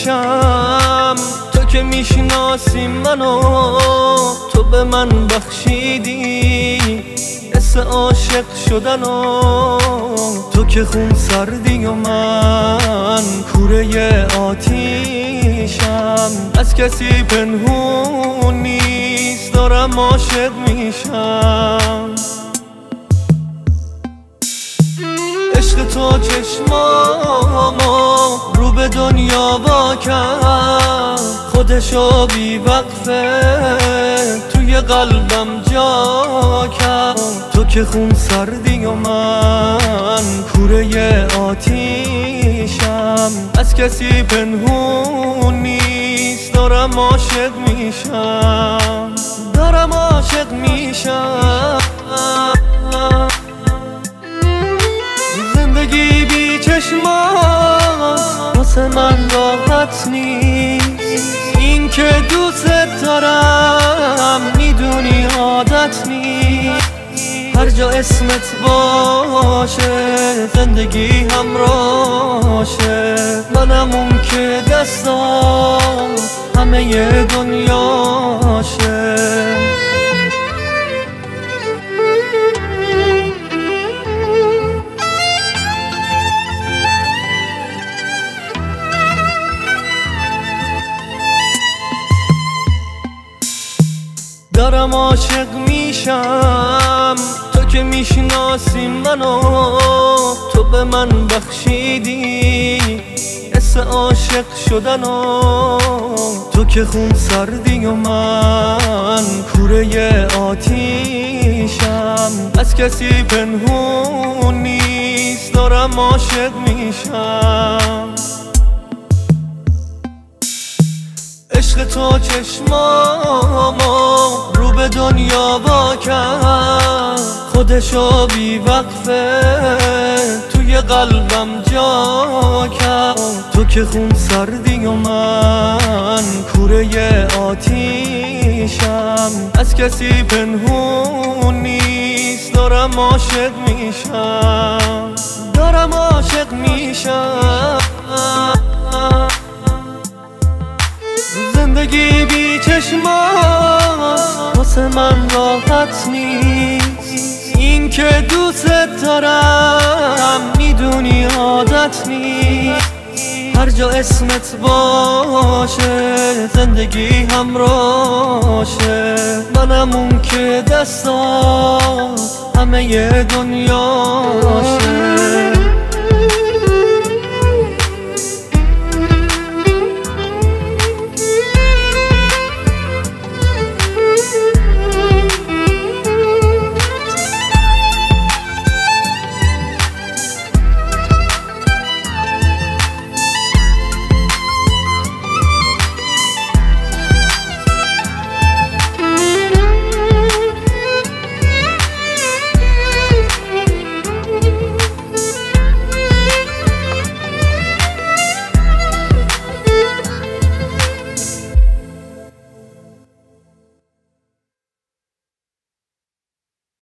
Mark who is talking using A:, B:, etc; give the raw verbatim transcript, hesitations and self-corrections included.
A: میشم. تو که میشناسی منو، تو به من بخشیدی حس عاشق شدنو. تو که خون سردی و من کوره آتیشم. از کسی پنهون نیست دارم عاشق میشم. عشق تو چشمامو رو به دنیا وا کرد، خودشو بی وقفه توی قلبم جا کرد. تو که خون سردی و من کوره آتیشم. از کسی پنهون نیست دارم عاشق میشم. دارم عاشق میشم. زندگی بی چشمات واسه من راحت نیست. این که دوست دارم میدونی عادت نیست. هر جا اسمت باشه زندگی همراشه. منم اون که دستام همه دنیاشه. دارم عاشق میشم. تو که میشناسی منو، تو به من بخشیدی حس عاشق شدنو. تو که خون سردی و من کوره آتیشم. از کسی پنهون نیست دارم عاشق میشم. عشق تو چشمامو رو به دنیا وا کرد، خودشو بی وقفه توی قلبم جا کرد. تو که خون سردی و من کوره آتیشم. از کسی پنهون نیست دارم عاشق میشم. دارم عاشق میشم. زندگی بی چشمات واسه من راحت نیست. این که دوست دارم میدونی عادت نیست. هر جا اسمت باشه زندگی همراشه. منم اون که دستام همه دنیاشه.